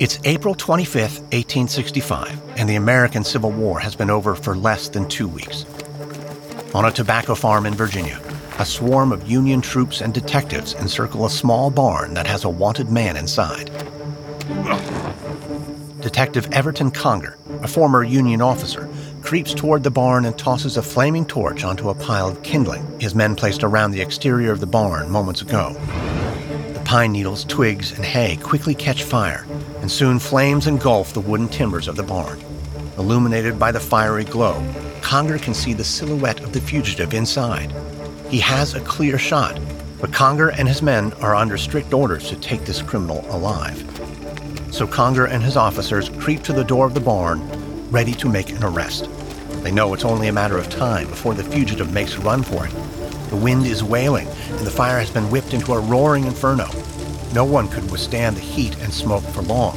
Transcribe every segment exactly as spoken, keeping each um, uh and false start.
It's April twenty-fifth, eighteen sixty-five, and the American Civil War has been over for less than two weeks. On a tobacco farm in Virginia, a swarm of Union troops and detectives encircle a small barn that has a wanted man inside. Detective Everton Conger, a former Union officer, creeps toward the barn and tosses a flaming torch onto a pile of kindling his men placed around the exterior of the barn moments ago. The pine needles, twigs, and hay quickly catch fire, and soon flames engulf the wooden timbers of the barn. Illuminated by the fiery glow, Conger can see the silhouette of the fugitive inside. He has a clear shot, but Conger and his men are under strict orders to take this criminal alive. So Conger and his officers creep to the door of the barn, ready to make an arrest. They know it's only a matter of time before the fugitive makes a run for it. The wind is wailing, and the fire has been whipped into a roaring inferno. No one could withstand the heat and smoke for long.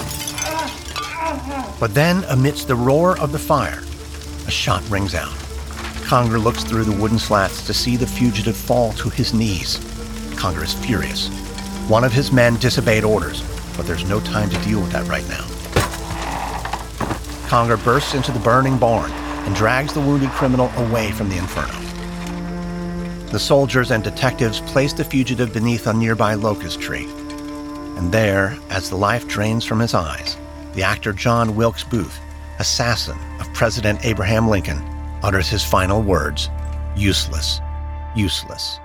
But then, amidst the roar of the fire, a shot rings out. Conger looks through the wooden slats to see the fugitive fall to his knees. Conger is furious. One of his men disobeyed orders, but there's no time to deal with that right now. Conger bursts into the burning barn and drags the wounded criminal away from the inferno. The soldiers and detectives place the fugitive beneath a nearby locust tree. And there, as the life drains from his eyes, the actor John Wilkes Booth, assassin of President Abraham Lincoln, utters his final words, "Useless, useless."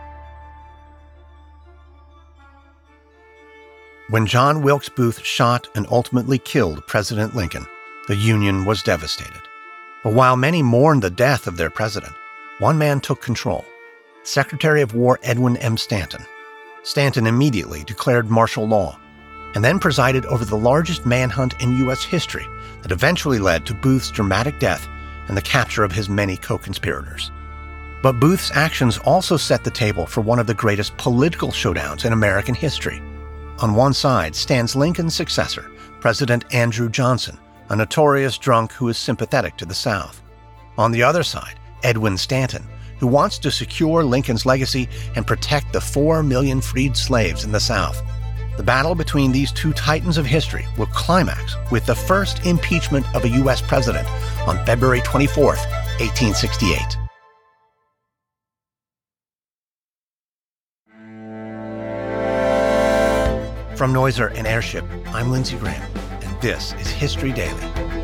When John Wilkes Booth shot and ultimately killed President Lincoln, the Union was devastated. But while many mourned the death of their president, one man took control. Secretary of War Edwin M. Stanton. Stanton immediately declared martial law, and then presided over the largest manhunt in U S history that eventually led to Booth's dramatic death and the capture of his many co-conspirators. But Booth's actions also set the table for one of the greatest political showdowns in American history. On one side stands Lincoln's successor, President Andrew Johnson, a notorious drunk who is sympathetic to the South. On the other side, Edwin Stanton, who wants to secure Lincoln's legacy and protect the four million freed slaves in the South. The battle between these two titans of history will climax with the first impeachment of a U S president on February twenty-fourth, eighteen sixty-eight. From Noiser and Airship, I'm Lindsey Graham, and this is History Daily.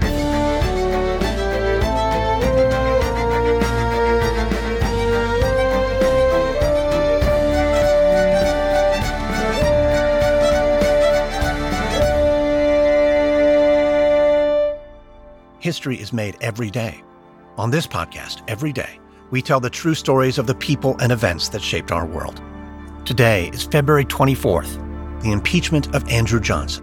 History is made every day. On this podcast, every day, we tell the true stories of the people and events that shaped our world. Today is February twenty-fourth, the impeachment of Andrew Johnson.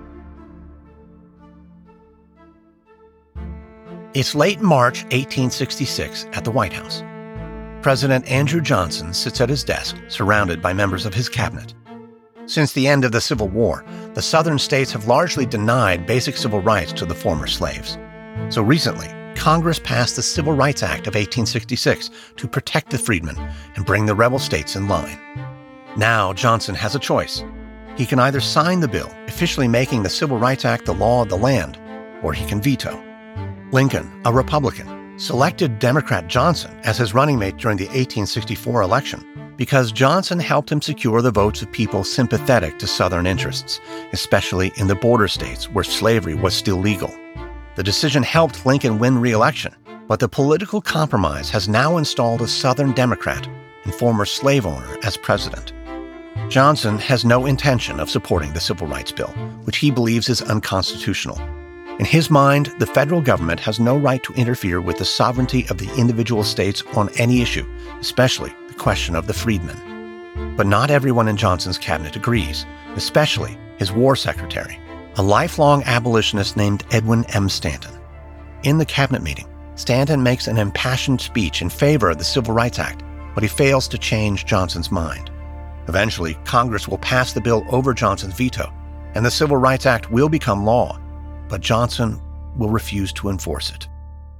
It's late March eighteen sixty-six at the White House. President Andrew Johnson sits at his desk, surrounded by members of his cabinet. Since the end of the Civil War, the Southern states have largely denied basic civil rights to the former slaves. So recently, Congress passed the Civil Rights Act of eighteen sixty-six to protect the freedmen and bring the rebel states in line. Now Johnson has a choice. He can either sign the bill, officially making the Civil Rights Act the law of the land, or he can veto. Lincoln, a Republican, selected Democrat Johnson as his running mate during the eighteen sixty-four election because Johnson helped him secure the votes of people sympathetic to Southern interests, especially in the border states where slavery was still legal. The decision helped Lincoln win re-election, but the political compromise has now installed a Southern Democrat and former slave owner as president. Johnson has no intention of supporting the Civil Rights Bill, which he believes is unconstitutional. In his mind, the federal government has no right to interfere with the sovereignty of the individual states on any issue, especially the question of the freedmen. But not everyone in Johnson's cabinet agrees, especially his war secretary, a lifelong abolitionist named Edwin M. Stanton. In the cabinet meeting, Stanton makes an impassioned speech in favor of the Civil Rights Act, but he fails to change Johnson's mind. Eventually, Congress will pass the bill over Johnson's veto, and the Civil Rights Act will become law, but Johnson will refuse to enforce it.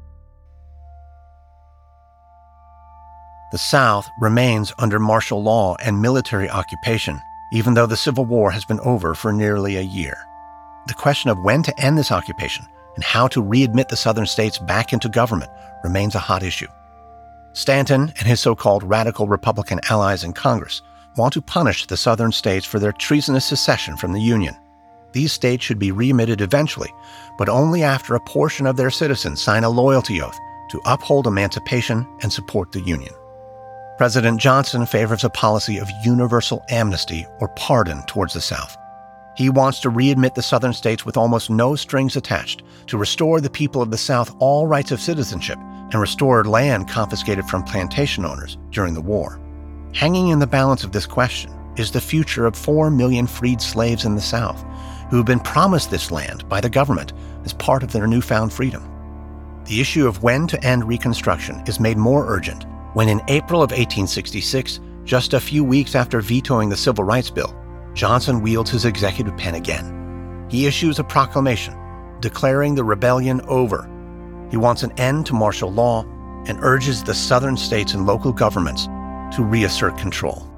The South remains under martial law and military occupation, even though the Civil War has been over for nearly a year. the question of when to end this occupation and how to readmit the southern states back into government remains a hot issue. Stanton and his so-called radical Republican allies in Congress want to punish the southern states for their treasonous secession from the Union. These states should be readmitted eventually, but only after a portion of their citizens sign a loyalty oath to uphold emancipation and support the Union. President Johnson favors a policy of universal amnesty or pardon towards the South. He wants to readmit the southern states with almost no strings attached, to restore the people of the South all rights of citizenship, and restore land confiscated from plantation owners during the war. Hanging in the balance of this question is the future of four million freed slaves in the South, who have been promised this land by the government as part of their newfound freedom. The issue of when to end Reconstruction is made more urgent when in April of eighteen sixty-six, just a few weeks after vetoing the Civil Rights Bill, Johnson wields his executive pen again. He issues a proclamation declaring the rebellion over. He wants an end to martial law and urges the southern states and local governments to reassert control.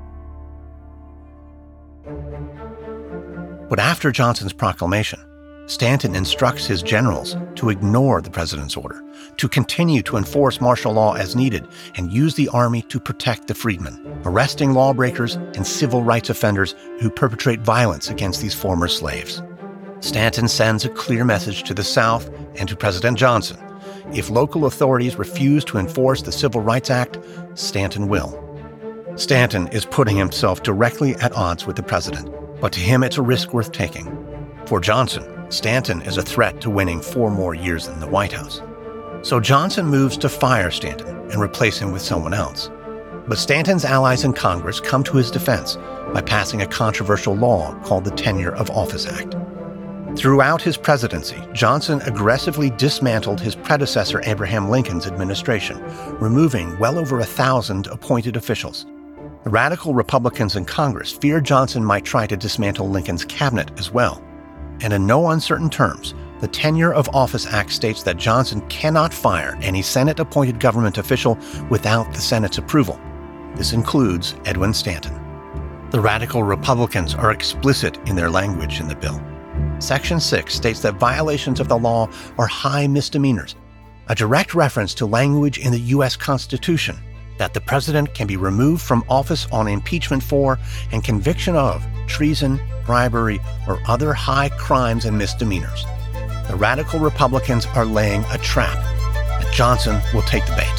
But after Johnson's proclamation, Stanton instructs his generals to ignore the president's order, to continue to enforce martial law as needed, and use the army to protect the freedmen, arresting lawbreakers and civil rights offenders who perpetrate violence against these former slaves. Stanton sends a clear message to the South and to President Johnson. If local authorities refuse to enforce the Civil Rights Act, Stanton will. Stanton is putting himself directly at odds with the president, but to him it's a risk worth taking. For Johnson, Stanton is a threat to winning four more years in the White House. So Johnson moves to fire Stanton and replace him with someone else. But Stanton's allies in Congress come to his defense by passing a controversial law called the Tenure of Office Act. Throughout his presidency, Johnson aggressively dismantled his predecessor Abraham Lincoln's administration, removing well over a thousand appointed officials. The radical Republicans in Congress feared Johnson might try to dismantle Lincoln's cabinet as well. And in no uncertain terms, the Tenure of Office Act states that Johnson cannot fire any Senate-appointed government official without the Senate's approval. This includes Edwin Stanton. The radical Republicans are explicit in their language in the bill. Section six states that violations of the law are high misdemeanors, a direct reference to language in the U S Constitution that the president can be removed from office on impeachment for and conviction of treason, bribery, or other high crimes and misdemeanors. The radical Republicans are laying a trap, and Johnson will take the bait.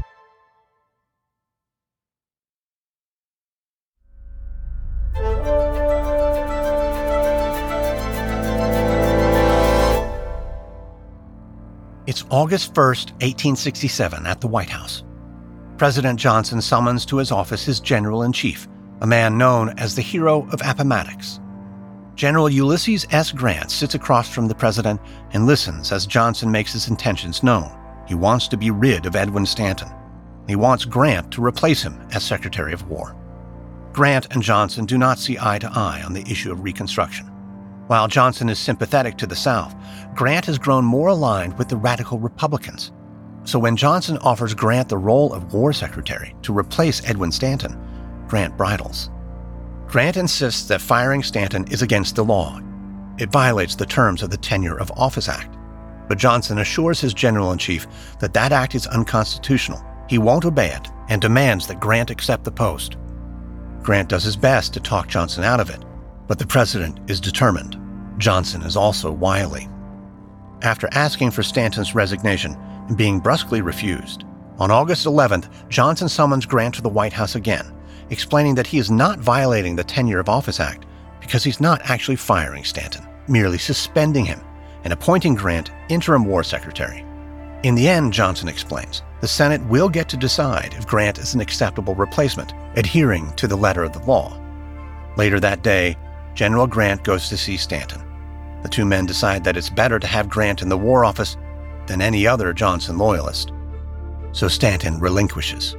It's August first, eighteen sixty-seven, at the White House. President Johnson summons to his office his general-in-chief, a man known as the Hero of Appomattox. General Ulysses S. Grant sits across from the president and listens as Johnson makes his intentions known. He wants to be rid of Edwin Stanton. He wants Grant to replace him as Secretary of War. Grant and Johnson do not see eye to eye on the issue of Reconstruction. While Johnson is sympathetic to the South, Grant has grown more aligned with the radical Republicans. So when Johnson offers Grant the role of War Secretary to replace Edwin Stanton, Grant bridles. Grant insists that firing Stanton is against the law. It violates the terms of the Tenure of Office Act. But Johnson assures his general-in-chief that that act is unconstitutional. He won't obey it and demands that Grant accept the post. Grant does his best to talk Johnson out of it, but the president is determined. Johnson is also wily. After asking for Stanton's resignation and being brusquely refused, on August eleventh, Johnson summons Grant to the White House again, explaining that he is not violating the Tenure of Office Act because he's not actually firing Stanton, merely suspending him and appointing Grant interim War Secretary. In the end, Johnson explains, the Senate will get to decide if Grant is an acceptable replacement, adhering to the letter of the law. Later that day, General Grant goes to see Stanton. The two men decide that it's better to have Grant in the War Office than any other Johnson loyalist. So Stanton relinquishes.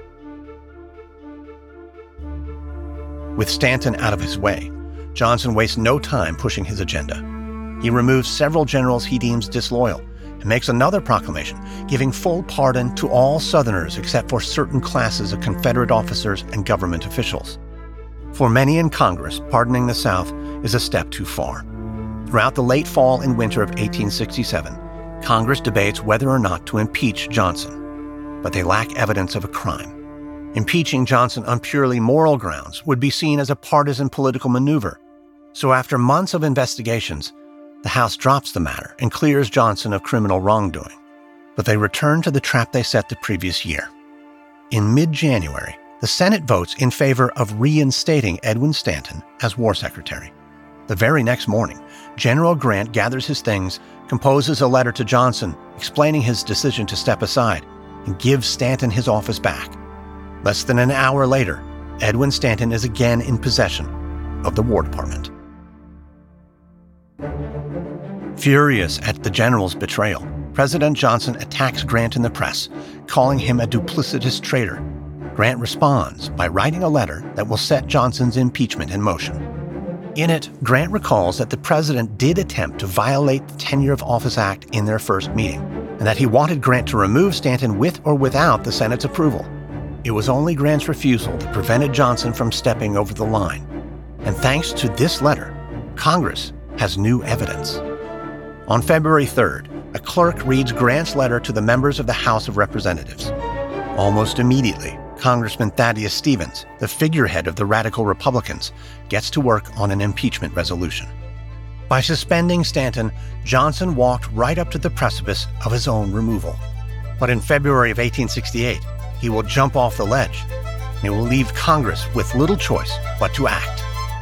With Stanton out of his way, Johnson wastes no time pushing his agenda. He removes several generals he deems disloyal and makes another proclamation giving full pardon to all Southerners except for certain classes of Confederate officers and government officials. For many in Congress, pardoning the South is a step too far. Throughout the late fall and winter of eighteen sixty-seven, Congress debates whether or not to impeach Johnson, but they lack evidence of a crime. Impeaching Johnson on purely moral grounds would be seen as a partisan political maneuver. So after months of investigations, the House drops the matter and clears Johnson of criminal wrongdoing. But they return to the trap they set the previous year. In mid-January, the Senate votes in favor of reinstating Edwin Stanton as War Secretary. The very next morning, General Grant gathers his things, composes a letter to Johnson explaining his decision to step aside, and gives Stanton his office back. Less than an hour later, Edwin Stanton is again in possession of the War Department. Furious at the general's betrayal, President Johnson attacks Grant in the press, calling him a duplicitous traitor. Grant responds by writing a letter that will set Johnson's impeachment in motion. In it, Grant recalls that the president did attempt to violate the Tenure of Office Act in their first meeting, and that he wanted Grant to remove Stanton with or without the Senate's approval. It was only Grant's refusal that prevented Johnson from stepping over the line. And thanks to this letter, Congress has new evidence. On February third, a clerk reads Grant's letter to the members of the House of Representatives. Almost immediately, Congressman Thaddeus Stevens, the figurehead of the Radical Republicans, gets to work on an impeachment resolution. By suspending Stanton, Johnson walked right up to the precipice of his own removal. But in February of eighteen sixty-eight, he will jump off the ledge, and it will leave Congress with little choice but to act.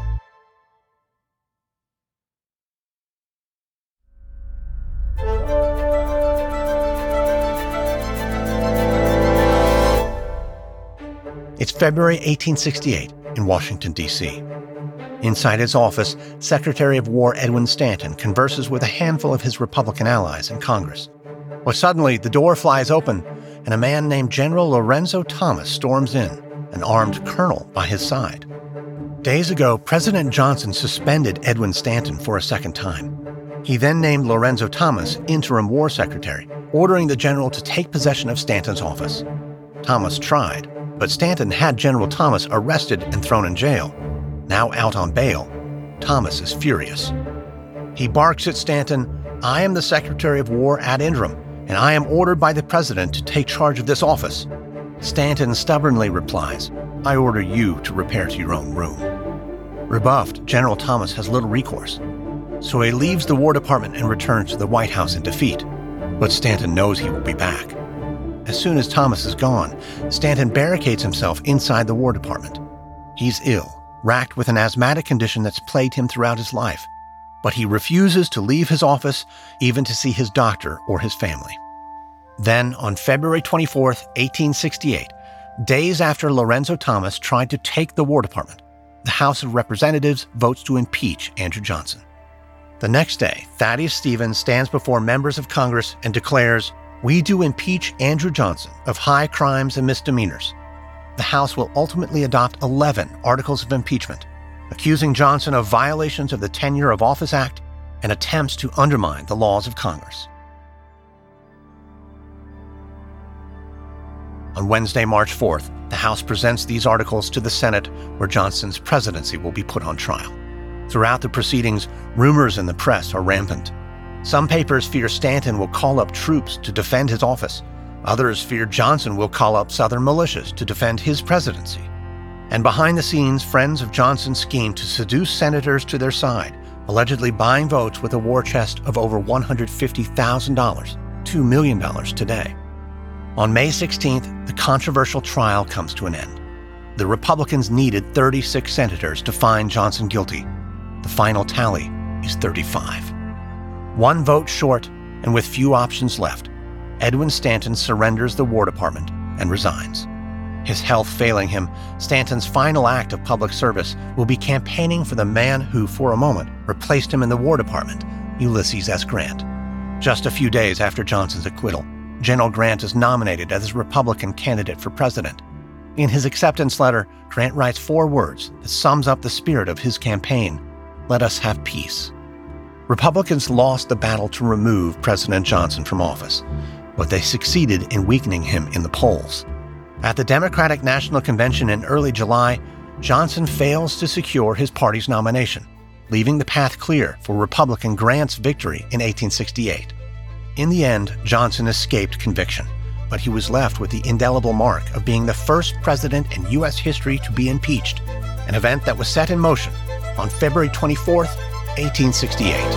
It's February eighteen sixty-eight in Washington, D C Inside his office, Secretary of War Edwin Stanton converses with a handful of his Republican allies in Congress. Well, suddenly, the door flies open, and a man named General Lorenzo Thomas storms in, an armed colonel by his side. Days ago, President Johnson suspended Edwin Stanton for a second time. He then named Lorenzo Thomas interim War Secretary, ordering the general to take possession of Stanton's office. Thomas tried, but Stanton had General Thomas arrested and thrown in jail. Now out on bail, Thomas is furious. He barks at Stanton, "I am the Secretary of War ad interim, and I am ordered by the President to take charge of this office." Stanton stubbornly replies, "I order you to repair to your own room." Rebuffed, General Thomas has little recourse. So he leaves the War Department and returns to the White House in defeat. But Stanton knows he will be back. As soon as Thomas is gone, Stanton barricades himself inside the War Department. He's ill, racked with an asthmatic condition that's plagued him throughout his life. But he refuses to leave his office, even to see his doctor or his family. Then, on February twenty-fourth, eighteen sixty-eight, days after Lorenzo Thomas tried to take the War Department, the House of Representatives votes to impeach Andrew Johnson. The next day, Thaddeus Stevens stands before members of Congress and declares, "We do impeach Andrew Johnson of high crimes and misdemeanors." The House will ultimately adopt eleven articles of impeachment, accusing Johnson of violations of the Tenure of Office Act and attempts to undermine the laws of Congress. On Wednesday, March fourth, the House presents these articles to the Senate, where Johnson's presidency will be put on trial. Throughout the proceedings, rumors in the press are rampant. Some papers fear Stanton will call up troops to defend his office. Others fear Johnson will call up Southern militias to defend his presidency. And behind the scenes, friends of Johnson's scheme to seduce senators to their side, allegedly buying votes with a war chest of over one hundred fifty thousand dollars, two million dollars today. On May sixteenth, the controversial trial comes to an end. The Republicans needed thirty-six senators to find Johnson guilty. The final tally is thirty-five. One vote short, and with few options left, Edwin Stanton surrenders the War Department and resigns. His health failing him, Stanton's final act of public service will be campaigning for the man who, for a moment, replaced him in the War Department, Ulysses S. Grant. Just a few days after Johnson's acquittal, General Grant is nominated as his Republican candidate for president. In his acceptance letter, Grant writes four words that sums up the spirit of his campaign: "Let us have peace." Republicans lost the battle to remove President Johnson from office, but they succeeded in weakening him in the polls. At the Democratic National Convention in early July, Johnson fails to secure his party's nomination. leaving the path clear for Republican Grant's victory in eighteen sixty-eight. In the end, Johnson escaped conviction, but he was left with the indelible mark of being the first president in U S history to be impeached, an event that was set in motion on February twenty-fourth, eighteen sixty-eight.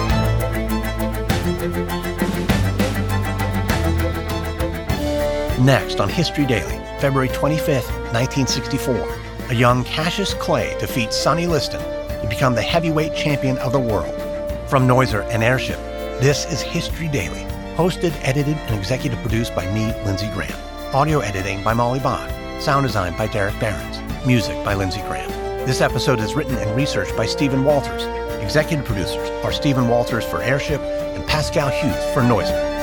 Next on History Daily, February twenty-fifth, nineteen sixty-four, a young Cassius Clay defeats Sonny Liston to become the heavyweight champion of the world. From Noiser and Airship, this is History Daily, hosted, edited, and executive produced by me, Lindsey Graham. Audio editing by Molly Bach. Sound design by Derek Behrens. Music by Lindsey Graham. This episode is written and researched by Stephen Walters. Executive producers are Stephen Walters for Airship and Pascal Hughes for Noiser.